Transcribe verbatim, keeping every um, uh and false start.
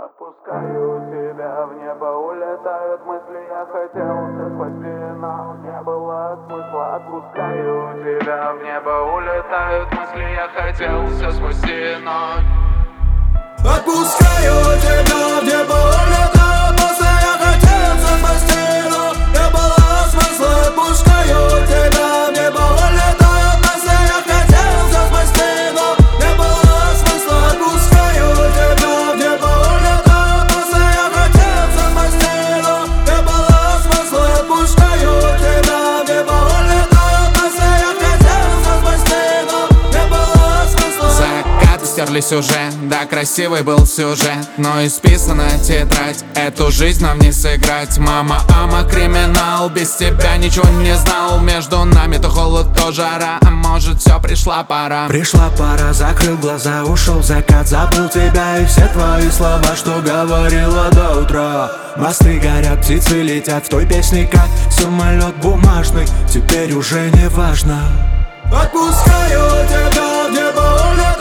Отпускаю тебя в небо, улетают мысли. Я хотел все спасти, но не было смысла. Отпускаю тебя в небо, улетают мысли. Я хотел все спасти, но... Отпускаю тебя в небо, улетают мысли. Я хотел все спасти, но не было смысла. Отпускаю тебя в небо, улетают мысли. Я хотел все спасти, но не было смысла. Отпускаю тебя в небо, улетают мысли. Я хотел все спасти, но не было смысла. Отпускаю тебя в небо, улетают мысли. Я хотел все спасти, но не было смысла. Закаты стерлись уже, да, красивый был сюжет, но исписана тетрадь. Эту жизнь нам не сыграть. Мама, ама, криминал, без тебя ничего не знал. Между нами то холод, то жара, а может все, пришла пора. Пришла пора, закрыл глаза, ушел закат. Забыл тебя и все твои слова, что говорила до утра. Мосты горят, птицы летят в той песне, как самолет бумажный. Теперь уже не важно. Отпускаю тебя в небо,